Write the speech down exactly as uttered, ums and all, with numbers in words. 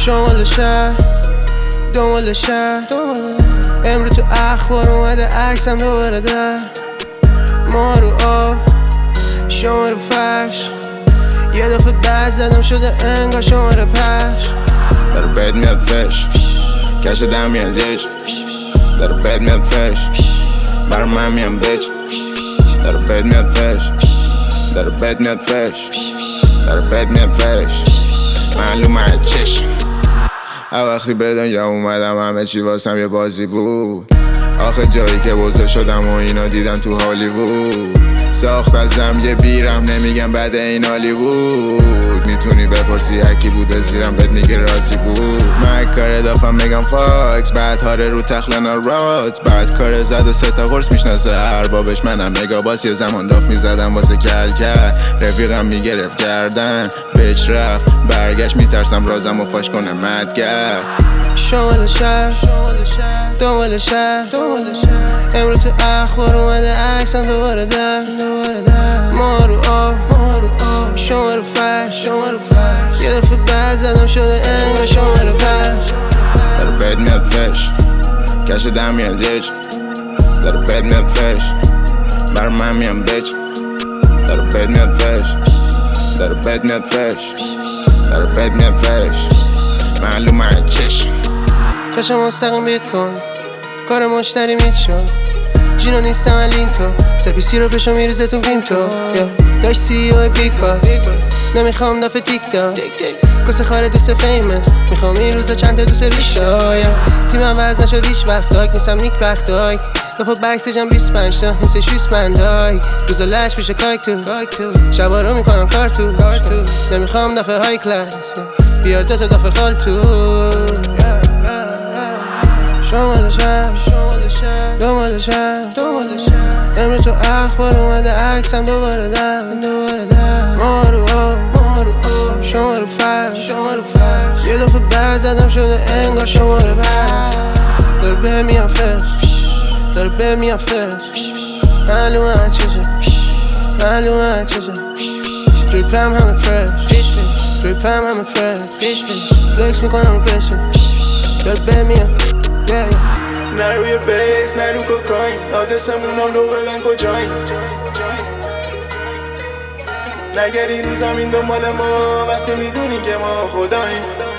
شمال شهر دنبال شهر امرو تو اخبار اومده عکسم دوباره در ما رو آب شما رو فرش یه دفعه بعد زدم شده انگار شما رو پش داره بد میاد فش کش دم میاد دیج داره بد میاد فش برا من میام بیچ داره بد میاد فش داره بد میاد فش داره بد میاد فش معلومه از چشم هر وقتی به دنیا اومدم همه چی واسم یه بازی بود آخه جایی که بزرگ شدم و اینا دیدن تو هالیوود ساخت ازم یه بیرم نمیگم بعد این هالیوود میتونی بپرسی هرکی بوده زیرم بهت میگه راضی بود من کار دافم میگم فاکس بعد هاره رو تخلنا رات بعد کار زده سه تا قرص میشناسه اربابش منم نگاه باس یه زمان داف میزدم واسه کل کرد رفیقم میگرفت کردن بچ رفت برگشت میترسم رازم و فاش کنه مدگر شمال شهر دنبال شهر امرو تو اخبار اومده عکسم دوباره در ما رو آب شما رو فرش یه دفعه بعد زدم شده انگار شما رو پش داره بد میاد فش کش دم میاد دیج داره بد میاد فش برا من میام بیچ داره بد میاد فش داره بد میاد فش داره بد میاد فش معلومه از چشم کشم مستقیم بیت کن کار مشتری میت شد جینا نیستم الین تو سپیسی رو پشو میریزه تو فیلم تو داشت سی او بیگ باس نمیخوام دافه تیک تاک کس خاره دوست فیمس میخوام این روزا چند تا دوست ریشا تیمم وز نشد هیچ وقت داک نیستم نیک بختای دفعه بکسیجم بیست و پنج تا نیستش بیست بندای روزا لش پیشه کاک تو شبا رو میکنم کار تو نمیخوام دافه های کلاس بیار دوتا دافه خال تو شمال شهر دنبال شهر امرو تو اخبار اومده عکسم دوباره در ما رو آب شما رو فرش یه دفعه بعد زدم شده انگار شما رو پش داره به میام فرش داره به میام فرش معلومه از چشه معلومه از چشه تریپم همه فرش تریپم همه فرش فلکس میکنم رو پشه داره به میام نه روی بیس نه رو کوکاین آدرسمونم رو بلن کجاییم نگری رو زمین دنبال ما وقتی میدونی که ما خداییم